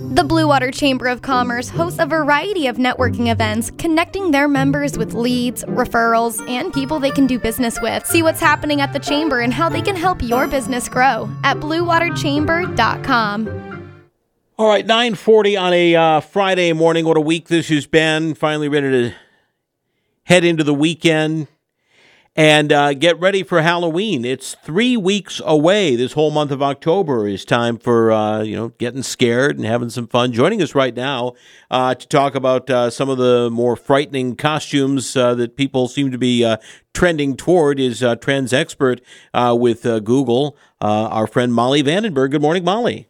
The Blue Water Chamber of Commerce hosts a variety of networking events, connecting their members with leads, referrals, and people they can do business with. See what's happening at the Chamber and how they can help your business grow at bluewaterchamber.com. All right, 9:40 on a Friday morning. What a week this has been. Finally ready to head into the weekend and get ready for Halloween. It's 3 weeks away. This whole month of October is time for, getting scared and having some fun. Joining us right now to talk about some of the more frightening costumes that people seem to be trending toward is trends expert with Google, our friend Molly Vandenberg. Good morning, Molly.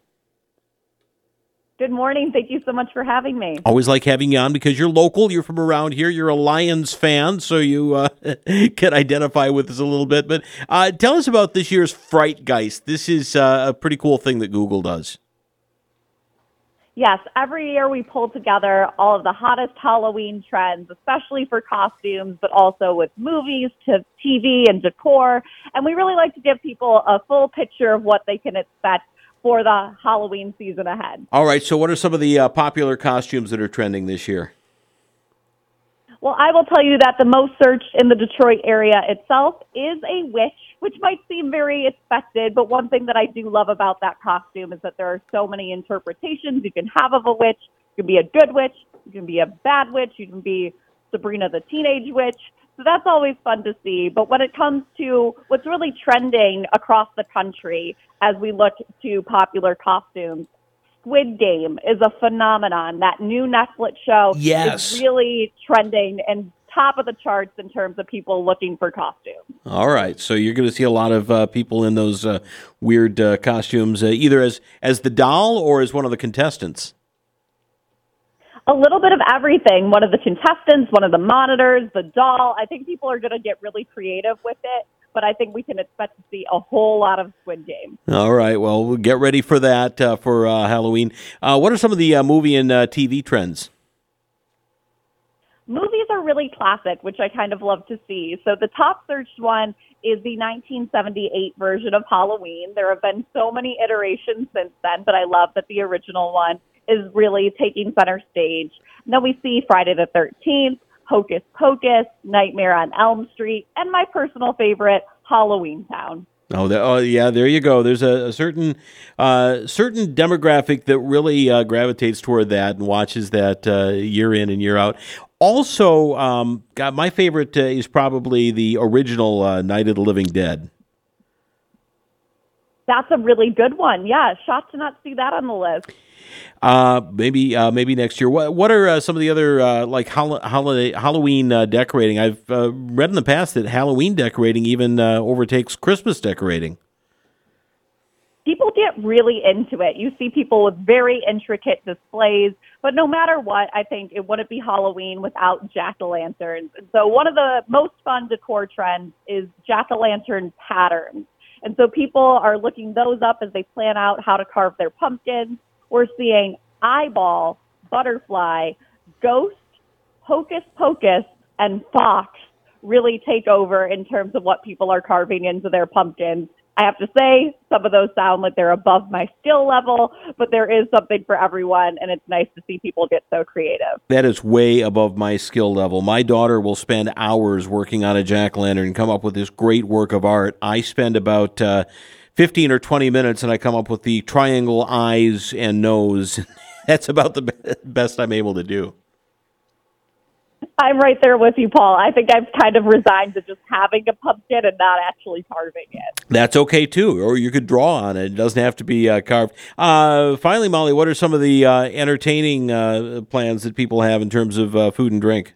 Good morning. Thank you so much for having me. Always like having you on because you're local. You're from around here. You're a Lions fan, so you can identify with us a little bit. But tell us about this year's Frightgeist. This is a pretty cool thing that Google does. Yes, every year we pull together all of the hottest Halloween trends, especially for costumes, but also with movies to TV and decor. And we really like to give people a full picture of what they can expect for the Halloween season ahead. All right, so what are some of the popular costumes that are trending this year? Well, I will tell you that the most searched in the Detroit area itself is a witch, which might seem very expected, but one thing that I do love about that costume is that there are so many interpretations you can have of a witch. You can be a good witch, you can be a bad witch, you can be Sabrina the Teenage Witch. So that's always fun to see. But when it comes to what's really trending across the country as we look to popular costumes, Squid Game is a phenomenon. That new Netflix show is really trending and top of the charts in terms of people looking for costumes. All right. So you're going to see a lot of people in those weird costumes, either as the doll or as one of the contestants. A little bit of everything. One of the contestants, one of the monitors, the doll. I think people are going to get really creative with it, but I think we can expect to see a whole lot of Squid Game. All right. Well, we'll get ready for that for Halloween. What are some of the movie and TV trends? Movies are really classic, which I kind of love to see. So the top searched one is the 1978 version of Halloween. There have been so many iterations since then, but I love that the original one is really taking center stage. And then we see Friday the 13th, Hocus Pocus, Nightmare on Elm Street, and my personal favorite, Halloween Town. Oh, yeah, there you go. There's a certain demographic that really gravitates toward that and watches that year in and year out. Also, my favorite is probably the original Night of the Living Dead. That's a really good one. Yeah, shocked to not see that on the list. Maybe next year. What are some of the other Halloween decorating? I've read in the past that Halloween decorating even overtakes Christmas decorating. People get really into it. You see people with very intricate displays, but no matter what, I think it wouldn't be Halloween without jack-o'-lanterns. And so one of the most fun decor trends is jack-o'-lantern patterns. And so people are looking those up as they plan out how to carve their pumpkins. We're seeing eyeball, butterfly, ghost, hocus pocus, and fox really take over in terms of what people are carving into their pumpkins. I have to say, some of those sound like they're above my skill level, but there is something for everyone, and it's nice to see people get so creative. That is way above my skill level. My daughter will spend hours working on a jack-o'-lantern and come up with this great work of art. I spend about 15 or 20 minutes, and I come up with the triangle eyes and nose. That's about the best I'm able to do. I'm right there with you, Paul. I think I've kind of resigned to just having a pumpkin and not actually carving it. That's okay, too. Or you could draw on it. It doesn't have to be carved. Finally, Molly, what are some of the entertaining plans that people have in terms of food and drink?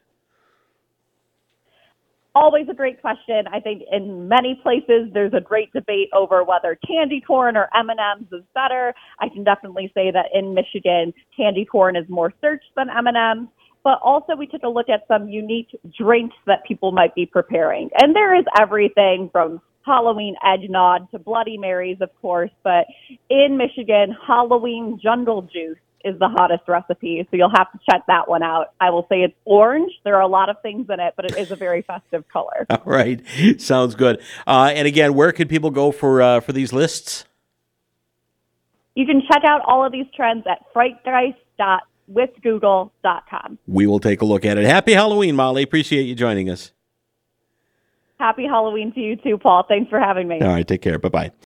Always a great question. I think in many places there's a great debate over whether candy corn or M&Ms is better. I can definitely say that in Michigan, candy corn is more searched than M&Ms. But also we took a look at some unique drinks that people might be preparing. And there is everything from Halloween eggnog to Bloody Marys, of course. But in Michigan, Halloween jungle juice is the hottest recipe, so you'll have to check that one out. I will say it's orange. There are a lot of things in it, but it is a very festive color. All right. Sounds good. And again, where can people go for these lists? you can check out all of these trends at frightdice.withgoogle.com. We will take a look at it. Happy Halloween, Molly. Appreciate you joining us. Happy Halloween to you too, Paul. Thanks for having me. All right, take care. Bye-bye.